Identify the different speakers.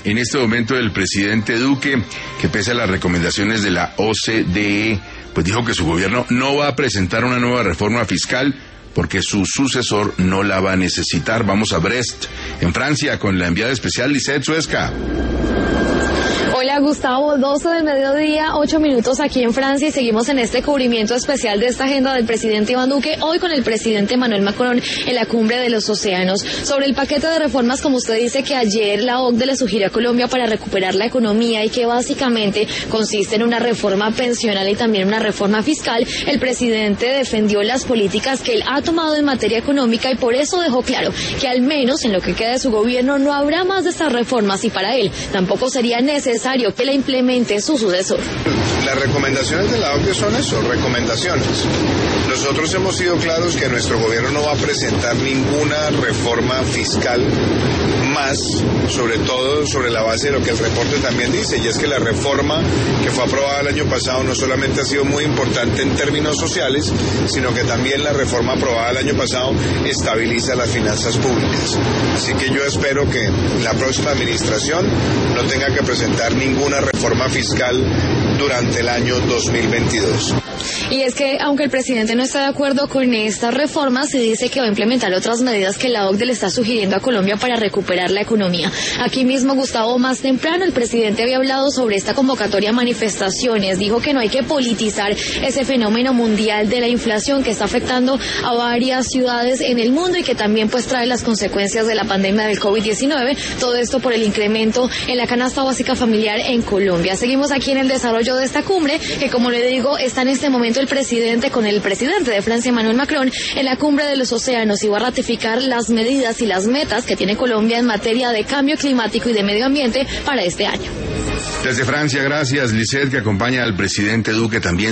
Speaker 1: en este momento el presidente Duque, que pese a las recomendaciones de la OCDE, pues dijo que su gobierno no va a presentar una nueva reforma fiscal porque su sucesor no la va a necesitar. Vamos a Brest, en Francia, con la enviada especial Lisette Suezca.
Speaker 2: Hola Gustavo, 12 del mediodía, 8 minutos aquí en Francia y seguimos en este cubrimiento especial de esta agenda del presidente Iván Duque, hoy con el presidente Emmanuel Macron en la cumbre de los océanos. Sobre el paquete de reformas, como usted dice, que ayer la OCDE le sugirió a Colombia para recuperar la economía y que básicamente consiste en una reforma pensional y también una reforma fiscal, el presidente defendió las políticas que él ha tomado en materia económica y por eso dejó claro que al menos en lo que queda de su gobierno no habrá más de estas reformas y para él tampoco sería necesario que la implemente su sucesor.
Speaker 3: Las recomendaciones de la OCDE son eso, recomendaciones. Nosotros hemos sido claros que nuestro gobierno no va a presentar ninguna reforma fiscal más, sobre todo sobre la base de lo que el reporte también dice, y es que la reforma que fue aprobada el año pasado no solamente ha sido muy importante en términos sociales, sino que también la reforma aprobada el año pasado estabiliza las finanzas públicas. Así que yo espero que la próxima administración no tenga que presentar ninguna reforma fiscal durante el año 2022.
Speaker 2: Y es que, aunque el presidente no está de acuerdo con esta reforma, se dice que va a implementar otras medidas que la OCDE le está sugiriendo a Colombia para recuperar la economía. Aquí mismo, Gustavo, más temprano, el presidente había hablado sobre esta convocatoria a manifestaciones. Dijo que no hay que politizar ese fenómeno mundial de la inflación que está afectando a varias ciudades en el mundo y que también pues trae las consecuencias de la pandemia del COVID-19. Todo esto por el incremento en la canasta básica familiar en Colombia. Seguimos aquí en el desarrollo de esta cumbre, que como le digo, está en este momento el presidente con el presidente de Francia, Emmanuel Macron, en la cumbre de los océanos y va a ratificar las medidas y las metas que tiene Colombia en materia de cambio climático y de medio ambiente para este año.
Speaker 1: Desde Francia, gracias, Lisette, que acompaña al presidente Duque también.